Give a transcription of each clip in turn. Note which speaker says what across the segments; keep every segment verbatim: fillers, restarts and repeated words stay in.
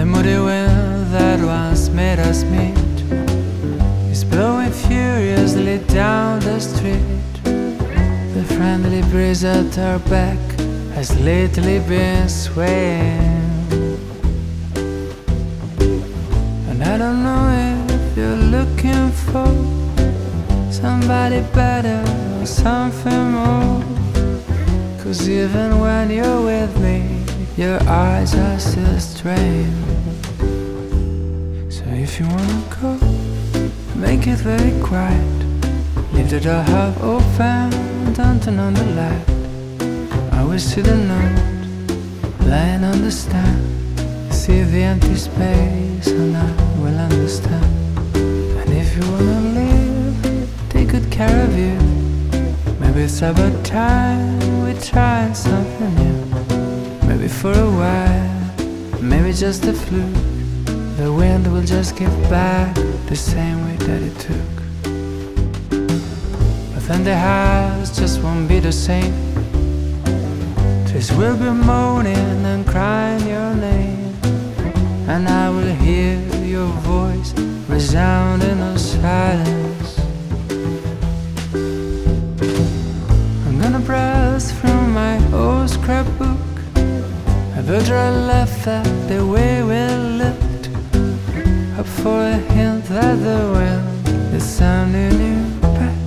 Speaker 1: moody wind that once made us meet is blowing furiously down the street. The friendly breeze at our back has lately been swaying, and I don't know if you're looking for somebody better or something more, 'cause even when you're with me, your eyes are still strained. So if you wanna go, make it very quiet. Leave the door half open, don't turn on the light. I will see the note lying on the stand, see the empty space, and I will understand. And if you wanna live, take good care of you. Maybe it's about time we try something new. Maybe for a while, maybe just a fluke, the wind will just give back the same way that it took. But then the house just won't be the same. Trees will be moaning and crying your name, and I will hear your voice resound in the silence. I'm gonna browse through my old scrapbook, a picture I left that the way we lived, up for a hint that the wind is sounding you back.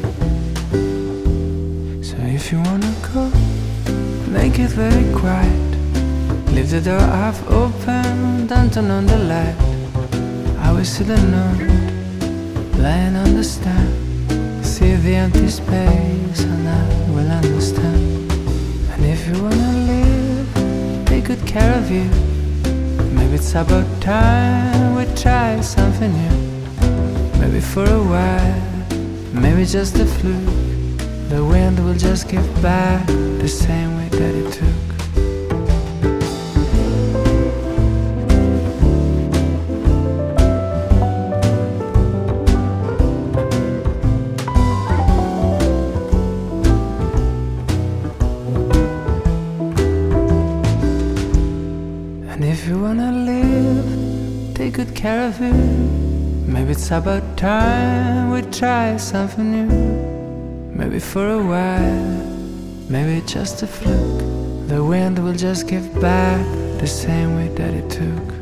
Speaker 1: So if you wanna go, make it very quiet. Leave the door half open, don't turn on the light. I will see the note lying on the stand, see the empty space, and I will understand. And if you wanna live, take good care of you. Maybe it's about time we try something new. Maybe for a while, maybe just a fluke, the wind will just give back the same way that it took. And if you wanna live, take good care of you. Maybe it's about time we try something new. Maybe for a while, maybe just a fluke, the wind will just give back the same way that it took.